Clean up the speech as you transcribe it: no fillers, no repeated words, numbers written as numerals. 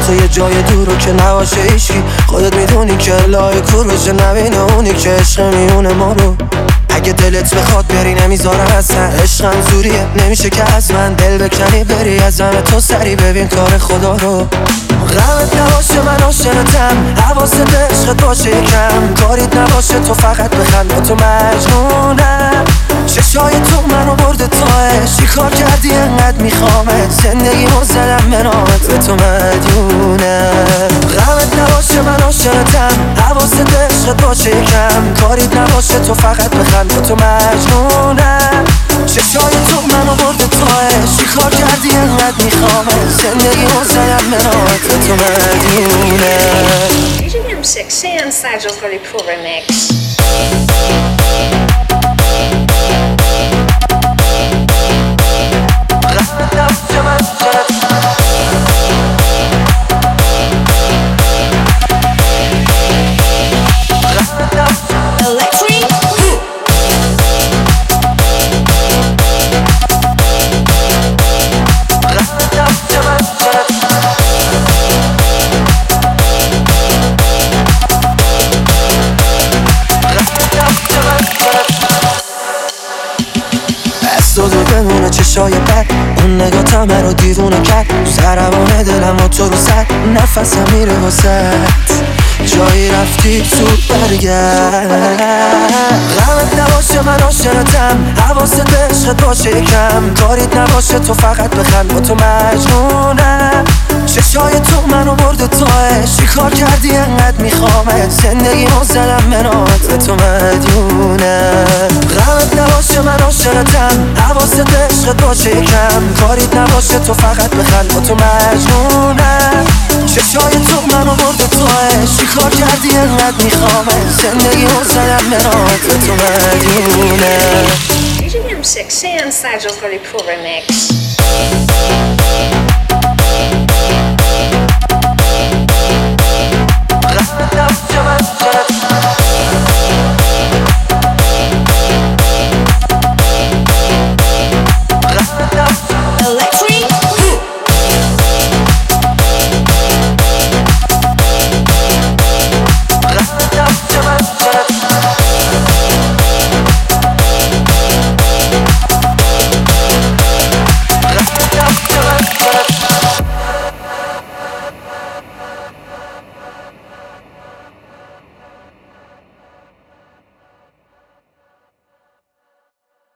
تو یه جای دورو که نباشه ایشی، خودت میدونی که لای کوروشه نبینه اونی که عشق میونه ما رو. اگه دلت بخواد بری نمیذارم اصلا، عشقم زوریه نمیشه که از من دل بکنی بری از همه تو سری ببین کار خدا رو. غمت نباشه من عاشقتم، حواست عشقت باشه یکم، کاریت نباشه تو فقط بخند با تو مجنونم. چشای تو منو برده تاه، چیکار کردی انقدر میخوامت، زندگیمو زدم به نامت به تو مدیونم. غمت نباشه من عاشقتم، حواست عشقت باشه یکم، کاریت نباشه تو فقط بخند با تو مجنونم. چشای تو منو برده تاه، چیکار کردی انقدر میخوامت، زندگیمو زدم به نامت به تو مدیونم. DJ M6 and Sajal's Gully Pro Remix. دو بمونه چشای بد، اون نگاه همه رو دیوونه کرد، سربان دلم و تو رو سر، نفسم میره واسد، جایی رفتی تو برگرد. غمت نباشه من عاشقتم، حواست عشقت باشه یکم، کاریت نباشه تو فقط بخند با تو مجنونم. چشای تو منو برده تاه، چیکار کردی انقدر میخوامت، زندگیمو زدم به نامت به تو مدیونم. غمت نباشه من عاشقتم، حواست عشقت باشه یکم، کاریت نباشه تو فقط بخند با تو مجنونم. چشای تو منو برده تاه، چیکار کردی انقدر میخوامت، زندگیمو زدم به نامت به تو مدیونم. DJ M6 and Sajal's Gully Pro Remix.